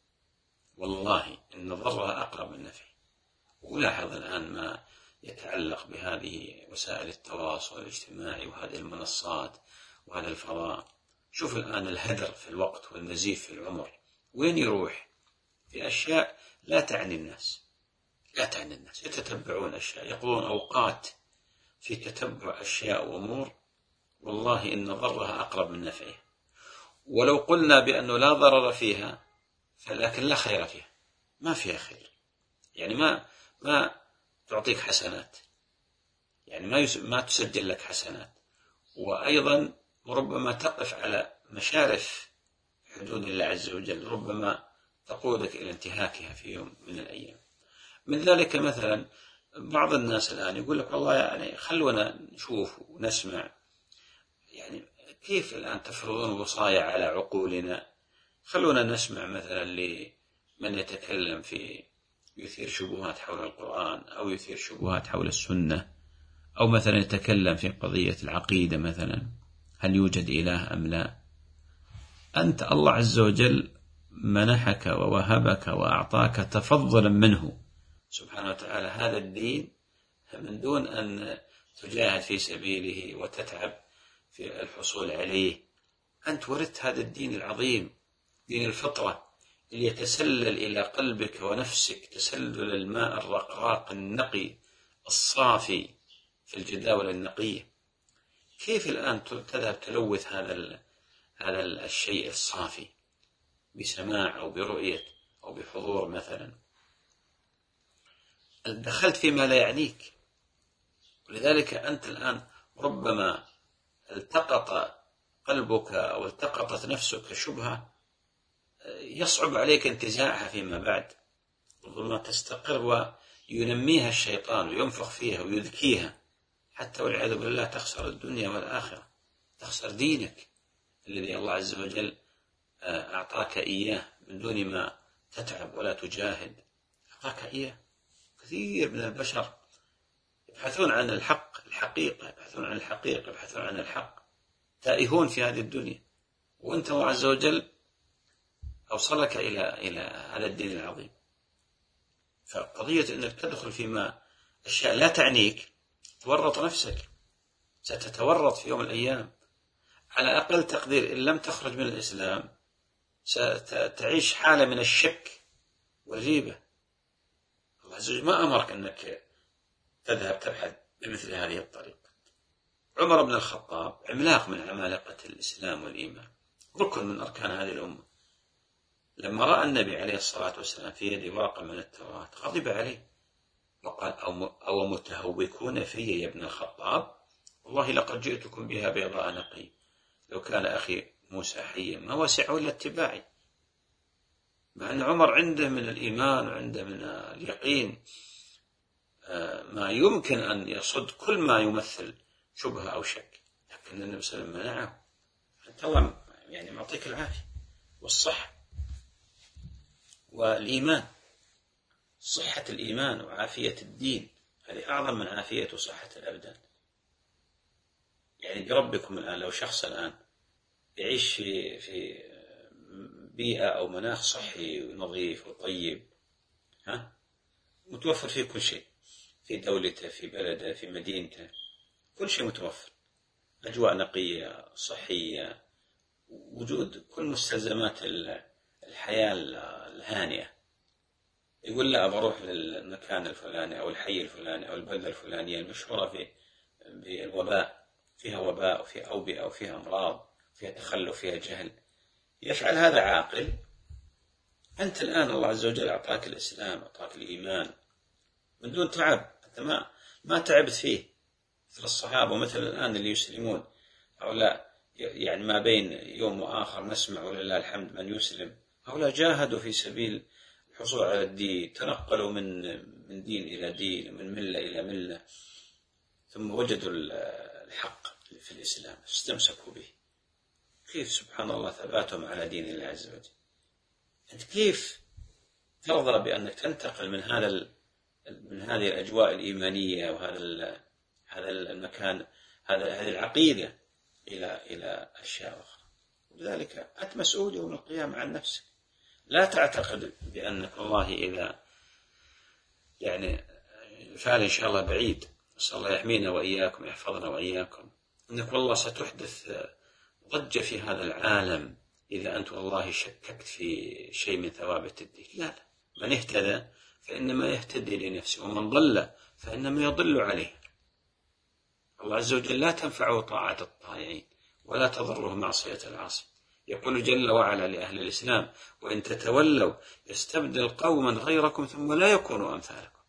والله إن ضرها أقرب من نفعها. ولاحظ الآن ما يتعلق بهذه وسائل التواصل الاجتماعي وهذه المنصات وهذا الفضاء. شوف الآن الهدر في الوقت والنزيف في العمر وين يروح؟ في أشياء لا تعني الناس، لا تعني الناس. يتتبعون أشياء، يقضون أوقات في تتبع أشياء وأمور والله إن ضرها أقرب من نفعها. ولو قلنا بأنه لا ضرر فيها فلكن لا خير فيها، ما فيها خير، يعني ما ما تعطيك حسنات، يعني ما ما تسجل لك حسنات. وأيضا ربما تقف على مشارف حدود الله عز وجل، ربما تقودك إلى انتهاكها في يوم من الأيام. من ذلك مثلا بعض الناس الآن يقول لك والله يعني خلونا نشوف ونسمع، يعني كيف الآن تفرضون وصايا على عقولنا؟ خلونا نسمع مثلا لمن يتكلم في يثير شبهات حول القرآن أو يثير شبهات حول السنة، أو مثلا يتكلم في قضية العقيدة مثلا هل يوجد إله أم لا. أنت الله عز وجل منحك ووهبك وأعطاك تفضلا منه سبحانه وتعالى هذا الدين من دون أن تجاهد في سبيله وتتعب في الحصول عليه. أنت ورثت هذا الدين العظيم، دين الفطرة اللي يتسلل إلى قلبك ونفسك تسلل الماء الرقراق النقي الصافي في الجداول النقية. كيف الآن تذهب تلوث هذا هذا الشيء الصافي بسماع أو برؤية أو بحضور مثلا؟ دخلت فيما لا يعنيك. ولذلك أنت الآن ربما التقط قلبك أو التقطت نفسك شبهة يصعب عليك انتزاعها فيما بعد، ربما تستقر وينميها الشيطان وينفخ فيها ويذكيها حتى والعياذ بالله تخسر الدنيا والآخرة، تخسر دينك الذي الله عز وجل أعطاك إياه من دون ما تتعب ولا تجاهد، أعطاك إياه. كثير من البشر يبحثون عن الحق، الحقيقة، يبحثون عن الحقيقة، يبحثون عن الحق، تائهون في هذه الدنيا، وأنت الله عز وجل أوصلك إلى إلى هذا الدين العظيم. فقضية أنك تدخل فيما أشياء لا تعنيك تورط نفسك، ستتورط في يوم الأيام. على أقل تقدير إن لم تخرج من الإسلام ستعيش حالة من الشك والريبة. الله عز وجل ما أمرك أنك تذهب تبحث بمثل هذه الطريقة. عمر بن الخطاب عملاق من عمالقة الإسلام والإيمان، ركن من أركان هذه الأمة، لما رأى النبي عليه الصلاة والسلام في يده ورقة من التوراة غضب عليه وقال أو متهوكون في يا ابن الخطاب والله لقد جئتكم بها بيضاء نقي لو كان أخي موسى حيا ما وسعه إلا اتباعي. مع أن عمر عنده من الإيمان وعنده من اليقين ما يمكن أن يصد كل ما يمثل شبهة أو شك، لكن النبي صلى الله عليه وسلم منعه. أنت الله يعني معطيك العافية والصحة والإيمان، صحة الإيمان وعافية الدين هذه أعظم من عافية وصحة الأبدان. يعني بربكم الآن لو شخص الآن يعيش في في بيئة أو مناخ صحي ونظيف وطيب، ها متوفر فيه كل شيء، في دولته في بلده في مدينته كل شيء متوفر، أجواء نقية صحية وجود كل مستلزمات الحياة الهانئة. يقول لا بروح للمكان الفلاني أو الحي الفلاني أو البلدة الفلانية المشهورة في بالوباء، فيها وباء وفيها أوبئة وفيها أمراض، فيها تخلف، فيها جهل. يفعل هذا عاقل؟ أنت الآن الله عز وجل أعطاك الإسلام، أعطاك الإيمان من دون تعب، أنت ما ما تعبت فيه مثل الصحابة ومثل الآن اللي يسلمون هؤلاء. يعني ما بين يوم وآخر نسمع ولله الحمد من يسلم. هؤلاء جاهدوا في سبيل الحصول على الدين، تنقلوا من من دين إلى دين، من ملة إلى ملة، ثم وجدوا الحق في الإسلام استمسكوا به. كيف سبحان الله ثباتهم على دين الله عز وجل. أنت كيف ترضى بأنك تنتقل من هذا من هذه الأجواء الإيمانية وهذا هذا المكان، هذا هذه العقيدة إلى إلى أشياء أخرى؟ لذلك أنت مسؤول يوم القيامة عن نفسك. لا تعتقد بأنك والله إذا يعني فعل إن شاء الله بعيد، نسأل الله يحمينا وإياكم يحفظنا وإياكم، أنك والله ستحدث ضجة في هذا العالم إذا أنت والله شككت في شيء من ثوابت الدين. لا لا، من اهتدى فإنما يهتدي لنفسه، ومن ضل فإنما يضل عليه. الله عز وجل لا تنفعه طاعة الطائعين ولا تضره معصية العاصي. يقول جل وعلا لأهل الإسلام: وإن تتولوا يستبدل قوما غيركم ثم لا يكونوا أمثالكم.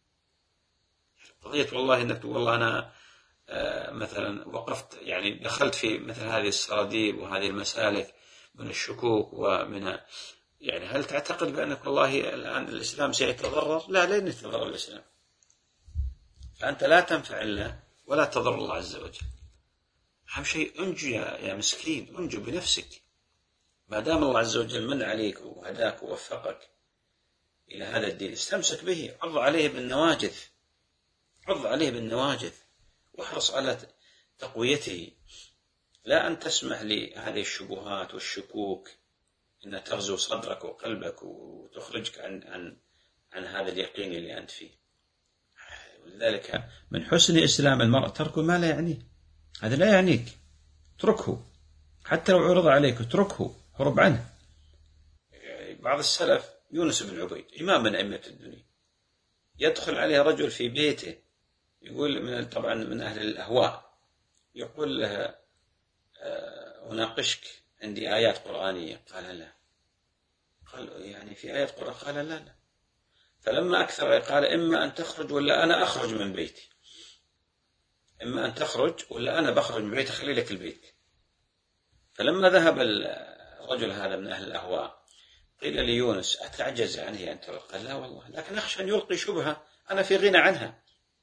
قضية والله أنك والله أنا آه مثلا وقفت، يعني دخلت في مثل هذه السراديب وهذه المسالك من الشكوك ومن، يعني هل تعتقد بأنك والله الآن الإسلام سيتضرر؟ لا، لن يتضرر الإسلام. فأنت لا تنفع الله ولا تضر الله عز وجل. أهم شيء أنجو يا مسكين، أنجو بنفسك. ما دام الله عز وجل من عليك وهداك ووفقك إلى هذا الدين استمسك به، عض عليه بالنواجذ، عض عليه بالنواجذ واحرص على تقويته. لا أن تسمح لهذه الشبهات والشكوك أن تغزو صدرك وقلبك وتخرجك عن عن عن هذا اليقين اللي أنت فيه. ولذلك من حسن إسلام المرء ترك ما لا يعنيه. هذا لا يعنيك، اتركه، حتى لو عرض عليك اتركه، هرب عنه. بعض السلف يونس بن عبيد إمام من أئمة الدنيا، يدخل عليه رجل في بيته يقول من طبعا من أهل الأهواء، يقول له أناقشك عندي آيات قرآنية. قال لا. قال يعني في آيات قرآن؟ قال لا لا. فلما أكثر قال إما أن تخرج ولا أنا أخرج من بيتي، إما أن تخرج ولا أنا بخرج من بيتي، خلي لك البيت. فلما ذهب الرجل هذا من أهل الأهواء قيل ليونس أتعجز عنه أنت؟ قال لا والله، لكن أخشى أن يلقي شبهة أنا في غنى عنها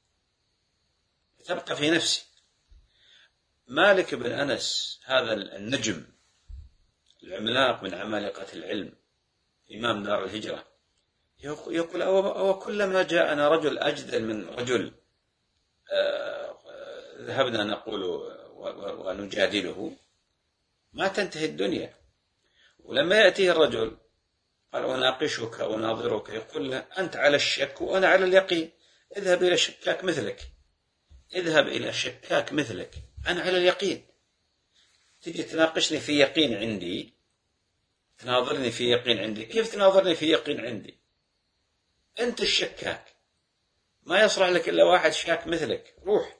تبقى في نفسي. مالك بن أنس هذا النجم العملاق من عمالقة العلم، إمام دار الهجرة، يقول أو كلما جاءنا رجل أجدل من رجل ذهبنا نقول ونجادله ما تنتهي الدنيا. ولما يأتيه الرجل قال أناقشك وناظرك، يقول له أنت على الشك وأنا على اليقين، اذهب إلى شكاك مثلك، اذهب إلى شكاك مثلك، أنا على اليقين. تجي تناقشني في يقين عندي، تناظرني في يقين عندي. كيف تناظرني في يقين عندي؟ أنت الشكاك، ما يصلح لك إلا واحد شاك مثلك، روح.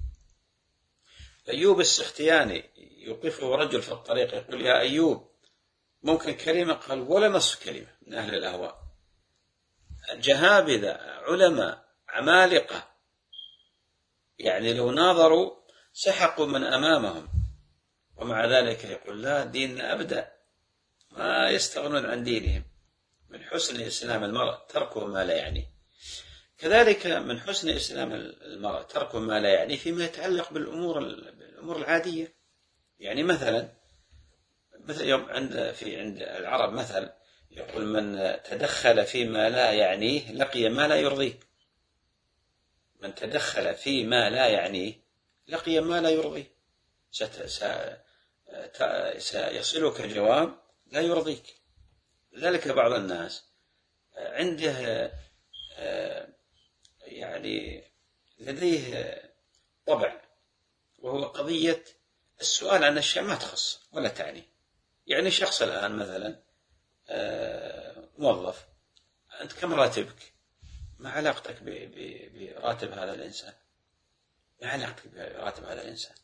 أيوب السختياني يوقفه رجل في الطريق يقول يا أيوب ممكن كلمة؟ قال ولا نصف كلمة. من أهل الأهواء جهابذة علماء عمالقة، يعني لو ناظروا سحقوا من أمامهم، ومع ذلك يقول لا ديننا أبدا، ما يستغنون عن دينهم. من حسن إسلام المرء تركه ما لا يعني. كذلك من حسن إسلام المرء تركه ما لا يعني فيما يتعلق بالأمور بالأمور العادية. يعني مثلا مثل يوم عند في عند العرب مثل يقول من تدخل فيما لا يعنيه لقي ما لا يرضيه. من تدخل فيما لا يعنيه لقي ما لا يرضيه. سيصلك جواب لا يرضيك. لذلك بعض الناس عنده يعني لديه طبع، وهو قضية السؤال عن أشياء ما تخص ولا تعني. يعني شخص الآن مثلا موظف، أنت كم راتبك؟ ما علاقتك براتب هذا الإنسان؟ ما علاقتك براتب هذا الإنسان؟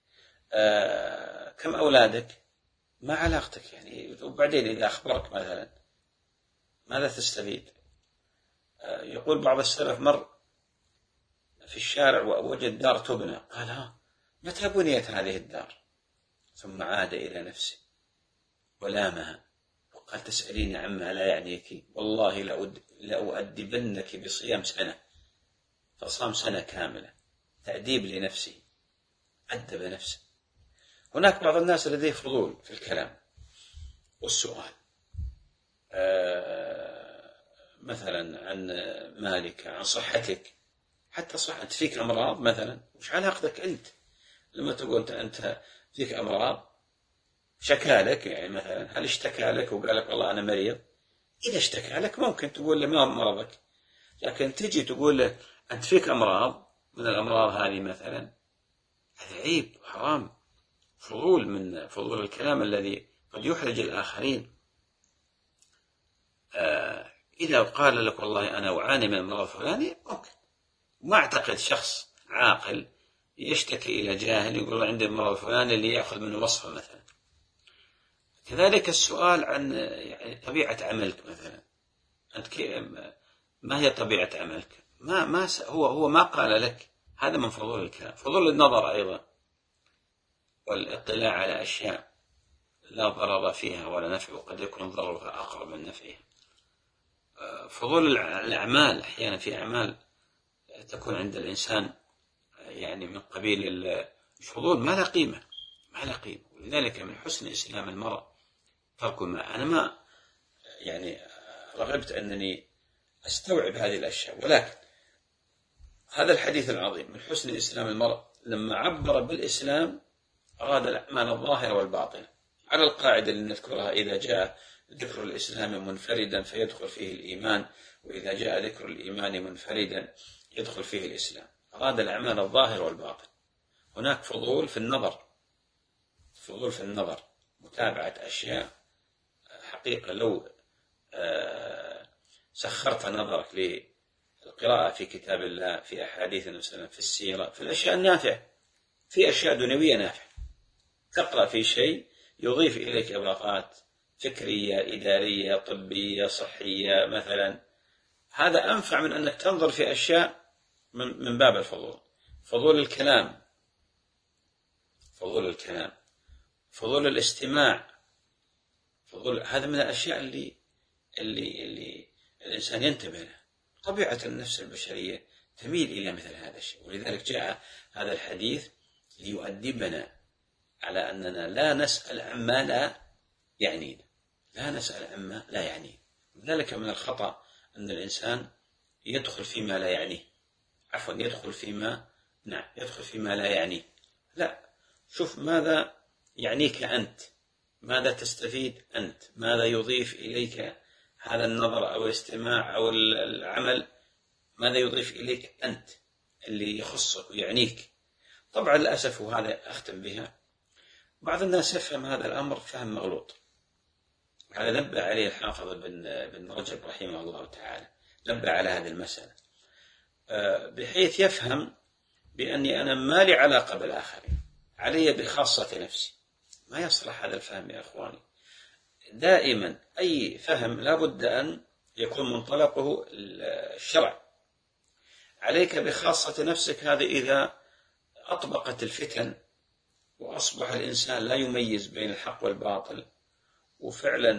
كم أولادك؟ ما علاقتك يعني. وبعدين إذا أخبرك مثلا ماذا تستفيد؟ يقول بعض السلف مر في الشارع ووجد دار تبنى، قال ها متى بنيت هذه الدار؟ ثم عاد إلى نفسه ولامها وقال تسأليني عما لا يعنيك، والله لأؤدبنك بصيام سنة. فصام سنة كاملة تأديب لنفسه، أدب نفسه. هناك بعض الناس لديه فضول في الكلام والسؤال، آه مثلا عن مالك، عن صحتك، حتى صحة فيك أمراض مثلا، وش علاقتك أنت لما تقول أنت فيك أمراض؟ شكالك يعني مثلا، هل اشتكى لك وقال لك والله أنا مريض؟ إذا اشتكى لك ممكن تقول له ما مرضك، لكن تجي تقول له أنت فيك أمراض من الأمراض هذه مثلا، هذا عيب وحرام، فضول من فضول الكلام الذي قد يحرج الآخرين. آه إذا قال لك والله أنا أعاني من المرض الفلاني ممكن. ما أعتقد شخص عاقل يشتكي إلى جاهل يقول له عندي المرض الفلاني اللي يأخذ منه وصفه مثلا. كذلك السؤال عن يعني طبيعة عملك مثلا، أنت ما هي طبيعة عملك؟ ما ما هو هو ما قال لك. هذا من فضول الكلام. فضول النظر أيضا والاطلاع على أشياء لا ضرر فيها ولا نفع، وقد يكون ضررها أقرب من نفعها. فضول الأعمال، أحيانا في أعمال تكون عند الإنسان يعني من قبيل الفضول ما لا قيمة، ما لا قيمة. ولذلك من حسن إسلام المرء ترك ما. أنا ما يعني رغبت أنني أستوعب هذه الأشياء، ولكن هذا الحديث العظيم من حسن إسلام المرء لما عبر بالإسلام أراد الأعمال الظاهرة والباطنة على القاعدة اللي نذكرها: إذا جاء ذكر الإسلام منفردا فيدخل فيه الإيمان، وإذا جاء ذكر الإيمان منفردا يدخل فيه الإسلام. أراد الأعمال الظاهر والباطن. هناك فضول في النظر، فضول في النظر، متابعة أشياء حقيقة لو سخرت نظرك للقراءة في كتاب الله، في أحاديث النبي صلى الله عليه وسلم، في السيرة، في الأشياء النافعة، في أشياء دنيوية نافعة، تقرأ في شيء يضيف إليك إضافات فكرية، إدارية، طبية، صحية مثلا، هذا أنفع من أنك تنظر في أشياء من باب الفضول. فضول الكلام، فضول الكلام، فضول الاستماع، فضول، هذا من الأشياء اللي اللي اللي الإنسان ينتبه لها. طبيعة النفس البشرية تميل إلى مثل هذا الشيء، ولذلك جاء هذا الحديث ليؤدبنا على أننا لا نسأل عما لا يعنينا، لا نسأل عما لا يعنينا. لذلك من الخطأ أن الإنسان يدخل فيما لا يعنيه، عفوا يدخل فيما نعم يدخل فيما لا يعنيه. لا، شوف ماذا يعنيك أنت، ماذا تستفيد أنت، ماذا يضيف إليك هذا النظر أو الاستماع أو العمل، ماذا يضيف إليك أنت اللي يخصك ويعنيك. طبعا للأسف، وهذا أختم بها، بعض الناس يفهم هذا الأمر فهم مغلوط. هذا نبه عليه الحافظ بن رجب رحمه الله تعالى، نبه على هذه المسألة بحيث يفهم بأني أنا ما لي علاقة بالآخرين، علي بخاصة نفسي. ما يصلح هذا الفهم يا أخواني. دائما أي فهم لا بد أن يكون منطلقه الشرع. عليك بخاصة نفسك. هذا إذا أطبقت الفتن وأصبح الإنسان لا يميز بين الحق والباطل، وفعلا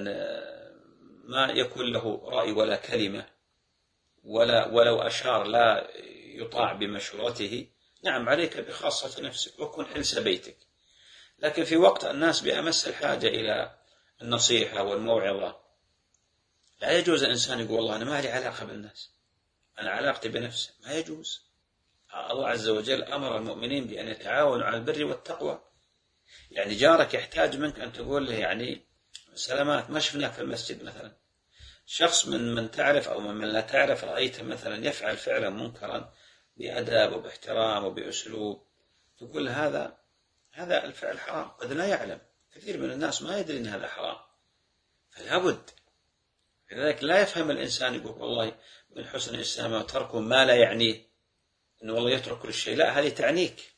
ما يكون له رأي ولا كلمة، ولا ولو أشار لا يطاع بمشورته، نعم عليك بخاصة نفسك وكن حلس بيتك. لكن في وقت الناس بأمس الحاجة إلى النصيحة والموعظة، لا يجوز الإنسان يقول والله أنا ما لي علاقة بالناس، أنا علاقتي بنفسي. ما يجوز. الله عز وجل أمر المؤمنين بأن يتعاونوا على البر والتقوى. يعني جارك يحتاج منك أن تقول له يعني سلامات، ما شفناك في المسجد مثلا. شخص من من تعرف أو من لا تعرف رأيته مثلا يفعل فعلا منكرا بأداب وباحترام وبأسلوب، تقول هذا هذا الفعل حرام، قد لا يعلم، كثير من الناس ما يدري أن هذا حرام، فلا بد. لذلك لا يفهم الإنسان يقول والله من حسن الإسلام وتركه ما لا يعنيه، أنه والله يترك كل شيء. لا، هذه تعنيك.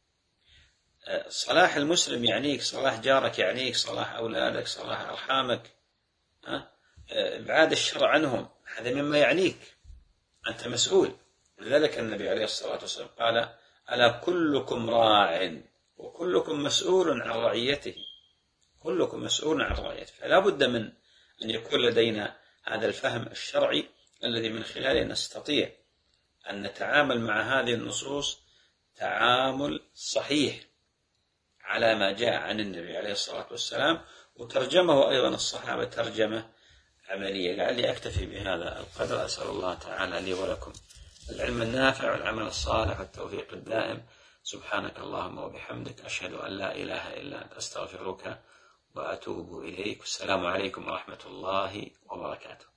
صلاح المسلم يعنيك، صلاح جارك يعنيك، صلاح أولادك، صلاح أرحامك، إبعاد الشر عنهم، هذا مما يعنيك، أنت مسؤول. لذلك النبي عليه الصلاة والسلام قال: ألا كلكم راع وكلكم مسؤول عن رعيته. كلكم مسؤول عن رعيته. فلا بد من أن يكون لدينا هذا الفهم الشرعي الذي من خلاله نستطيع أن نتعامل مع هذه النصوص تعامل صحيح على ما جاء عن النبي عليه الصلاة والسلام، وترجمه أيضا الصحابة ترجمة عملية. لعلي أكتفي بهذا القدر. أسأل الله تعالى لي ولكم العلم النافع والعمل الصالح والتوفيق الدائم. سبحانك اللهم وبحمدك، أشهد أن لا إله إلا أنت، أستغفرك وأتوب إليك. والسلام عليكم ورحمة الله وبركاته.